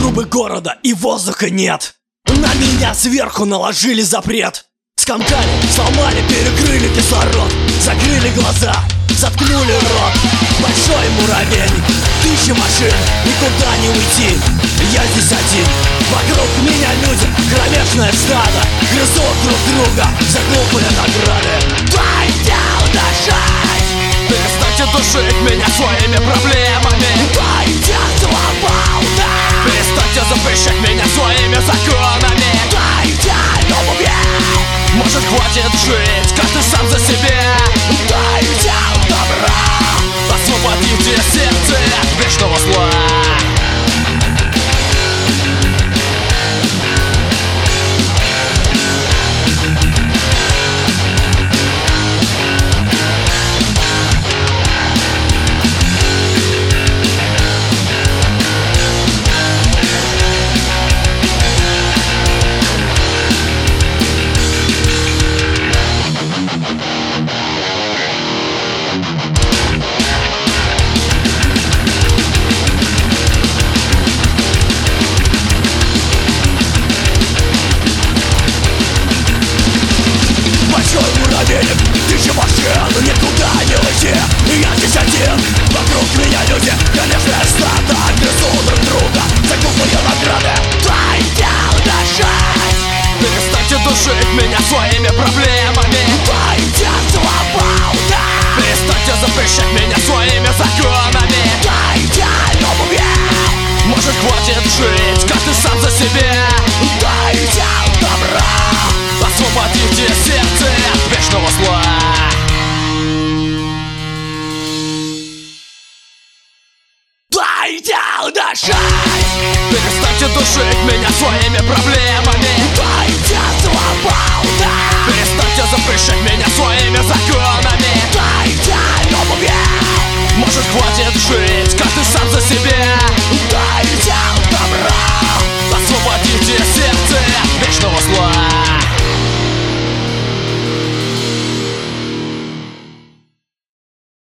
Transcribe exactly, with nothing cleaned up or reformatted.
Трубы города и воздуха нет. На меня сверху наложили запрет. Скомкали, сломали, перекрыли кислород. Закрыли глаза, заткнули рот. Большой муравейник, тысячи машин, никуда не уйти. Я здесь один, вокруг меня люди, кромешное стадо. Грызут друг друга за глупые награды. Дайте удышать! Перестаньте душить меня своими проблемами. Дайте свободу! Перестаньте запрещать меня своими законами. Дайте любви! Может, хватит жить, каждый сам за себя. Дайте добра! Освободите сердце от вечного зла. Тысячи машин, никуда не уйти. Я здесь один, вокруг меня люди, конечно, стадо. Грызут друг друга за глупые награды. Дайте удышать! Перестаньте душить меня своими проблемами. Дайте свободу! Перестаньте запрещать меня своими законами. Дайте любви! Может, хватит жить, каждый сам за себя. Дайте добра! Освободите сердце от вечного зла. Дайте удышать! Перестаньте душить меня своими проблемами. Дайте свободу! Перестаньте запрещать меня своими законами. Дайте любви! Может, хватит жить, каждый сам за себя. Дайте добра! Освободите сердце